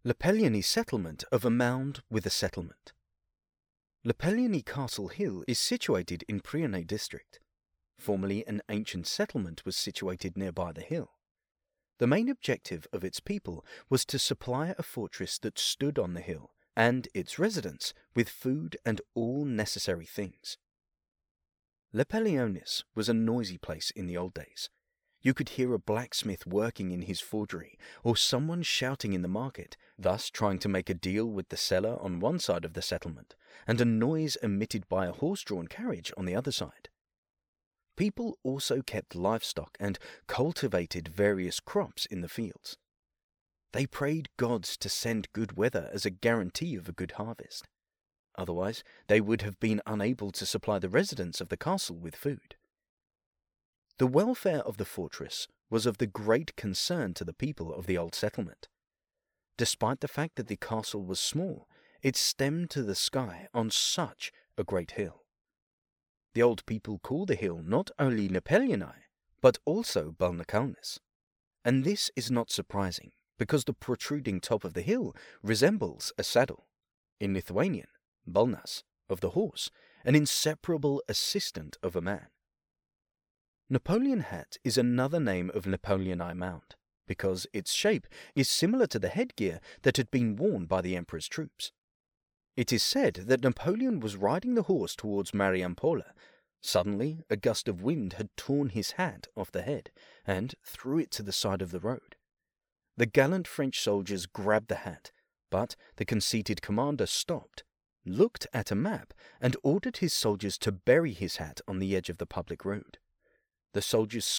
Lepelliony settlement of a mound with a settlement. Lepelliony Castle Hill is situated in Prienay district. Formerly an ancient settlement was situated nearby the hill. The main objective of its people was to supply a fortress that stood on the hill and its residents with food and all necessary things. Lepellionis was a noisy place in the old days. You could hear a blacksmith working in his forgery or someone shouting in the market, thus trying to make a deal with the seller on one side of the settlement, and a noise emitted by a horse-drawn carriage on the other side. People also kept livestock and cultivated various crops in the fields. They prayed gods to send good weather as a guarantee of a good harvest. Otherwise, they would have been unable to supply the residents of the castle with food. The welfare of the fortress was of the great concern to the people of the old settlement. Despite the fact that the castle was small, it stemmed to the sky on such a great hill. The old people call the hill not only Lepelliony, but also Balnakalnis. And this is not surprising, because the protruding top of the hill resembles a saddle. In Lithuanian, Balnas, of the horse, an inseparable assistant of a man. Napoleon Hat is another name of Lepelliony Mound, because its shape is similar to the headgear that had been worn by the emperor's troops. It is said that Napoleon was riding the horse towards Mariampola. Suddenly, a gust of wind had torn his hat off the head and threw it to the side of the road. The gallant French soldiers grabbed the hat, but the conceited commander stopped, looked at a map, and ordered his soldiers to bury his hat on the edge of the public road. The soldiers